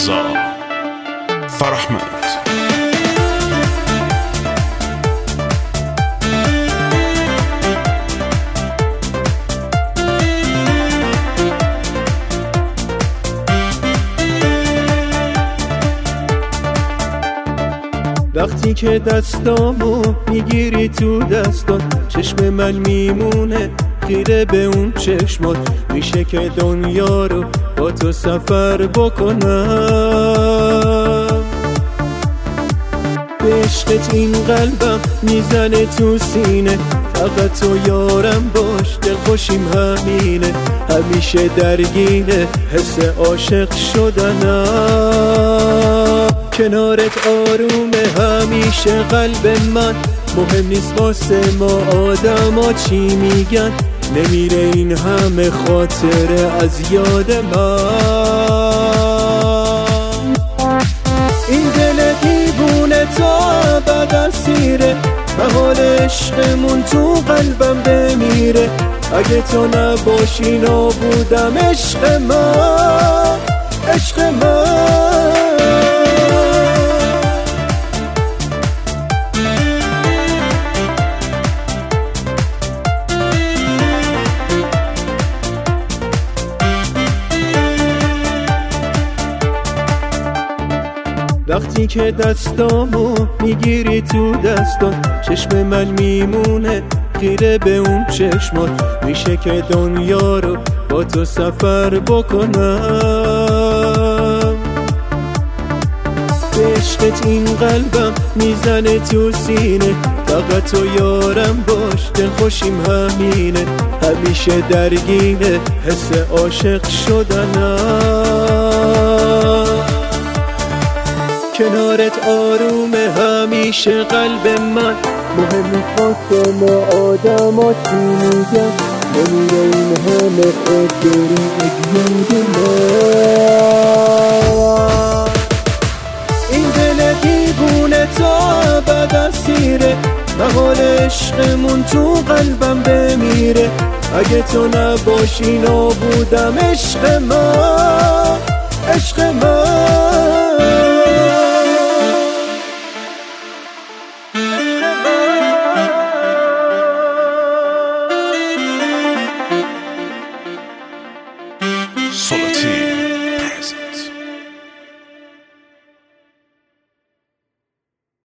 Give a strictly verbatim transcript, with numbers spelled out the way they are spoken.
رضا فرحمد. وقتی که دستامو میگیری تو دستات، چشم من میمونه خیره به اون چشمات. میشه که دنیا رو با تو سفر بکنم. به عشقت این قلبم میزنه تو سینه، فقط تو یارم باش، دلخوشیم همینه. همیشه درگیره حس عاشق شدنم. کنارت آرومه همیشه قلب من، مهم نیست واسه ما آدما چی میگن. نمیره این همه خاطره از یاد من. این دل دیوونه تا ابد اسیره، بهار عشقمون تو قلبم بمیره. اگه تو نباشی نابودم عشق من، عشق من. وقتی که دستامو میگیری تو دستات، چشم من میمونه خیره به اون چشمات. میشه که دنیا رو با تو سفر بکنم. به عشقت این قلبم میزنه تو سینه، فقط تو یارم باش، دلخوشیم همینه. همیشه درگیره حس عاشق شدنم. کنارت آرومه همیشه قلب من، مهم نیست واسه ما آدما چی میگن. نمیره این همه خاطره از یاد من. این دل دیوونه تا ابد اسیره، بهار عشقمون تو قلبم بمیره. اگه تو نباشی نابودم عشق من، عشق من.